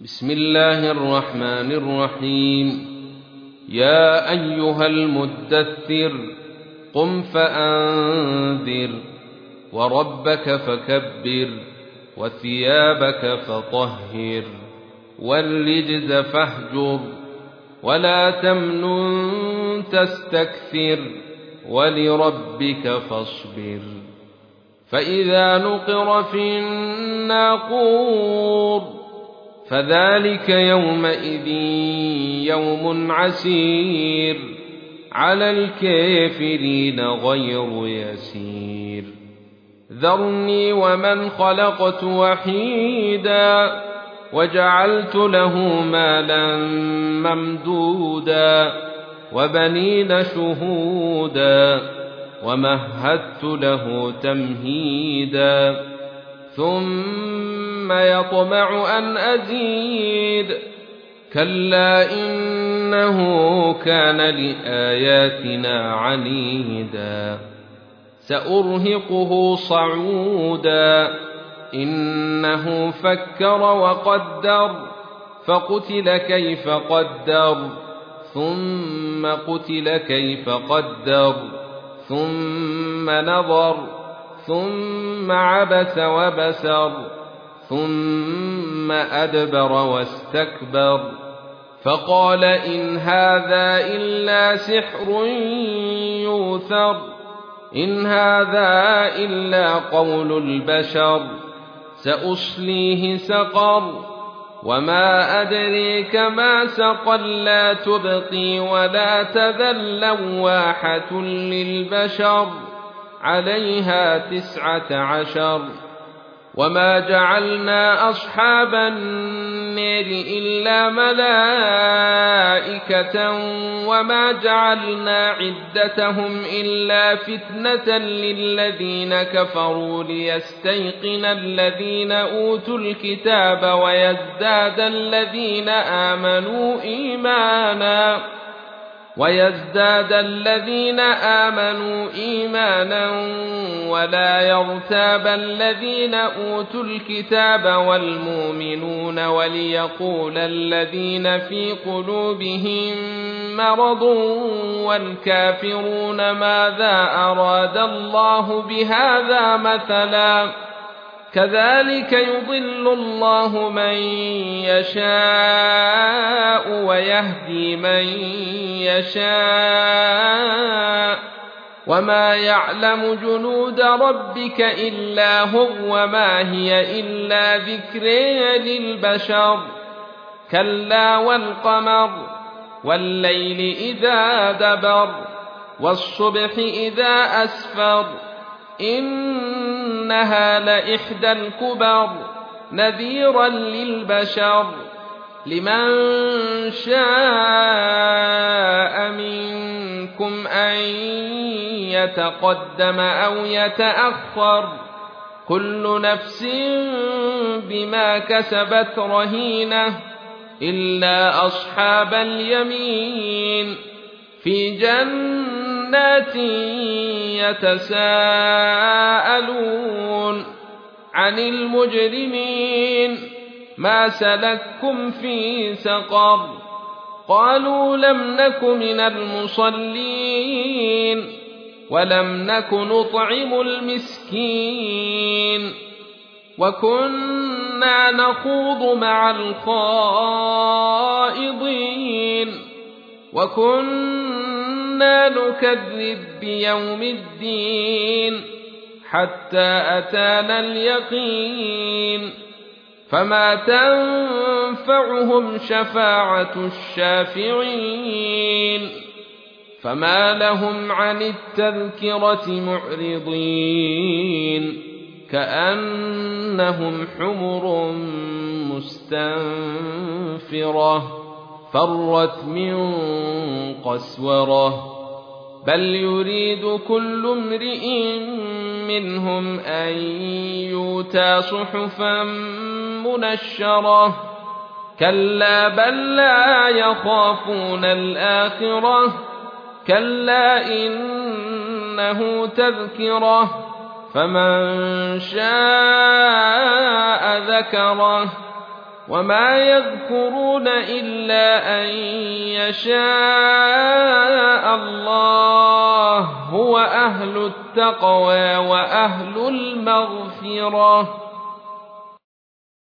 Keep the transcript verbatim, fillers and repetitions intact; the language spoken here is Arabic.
بسم الله الرحمن الرحيم. يا أيها المدثر قم فأنذر وربك فكبر وثيابك فطهر والرجز فاهجر ولا تمنن تستكثر ولربك فاصبر. فإذا نقر في الناقور فذلك يومئذ يوم عسير على الكافرين غير يسير. ذرني ومن خلقت وحيدا وجعلت له مالا ممدودا وبنين شهودا ومهدت له تمهيدا ثم يطمع أن أزيد كلا إنه كان لآياتنا عنيدا سأرهقه صعودا إنه فكر وقدر فقتل كيف قدر ثم قتل كيف قدر ثم نظر ثم عبس وبسر ثم أدبر واستكبر فقال إن هذا إلا سحر يؤثر إن هذا إلا قول البشر سأصليه سقر وما أدريك ما سقر لا تبقي ولا تذر لواحة للبشر عليها تسعة عشر. وما جعلنا أصحاب النار إلا ملائكة وما جعلنا عدتهم إلا فتنة للذين كفروا ليستيقن الذين أوتوا الكتاب ويزداد الذين آمنوا إيمانا ويزداد الذين آمنوا إيمانا ولا يرتاب الذين أوتوا الكتاب والمؤمنون وليقول الذين في قلوبهم مرض والكافرون ماذا أراد الله بهذا مثلا كذلك يضل الله من يشاء ويهدي من يشاء وما يعلم جنود ربك إلا هو وما هي إلا ذكر للبشر. كلا والقمر والليل إذا دبر والصبح إذا أسفر إنها لإحدى الكبر نذيرا للبشر لمن شاء منكم أن يتقدم أو يتأخر كل نفس بما كسبت رهينة إلا أصحاب اليمين في جنات يتساءلون عن المجرمين ما سلككم في سقر قالوا لم نك من المصلين ولم نك نطعم المسكين وكنا نخوض مع الخائضين وكنا نكذب بيوم الدين حتى أتانا اليقين فما تنفعهم شفاعة الشافعين فما لهم عن التذكرة معرضين كأنهم حمر مستنفرة فرت من قسورة بل يريد كل امرئ منهم أن يؤتى صحفا منشرة كلا بل لا يخافون الآخرة كلا إنه تذكرة فمن شاء ذكره وما يذكرون إلا أن يشاء الله هو أهل التقوى وأهل المغفرة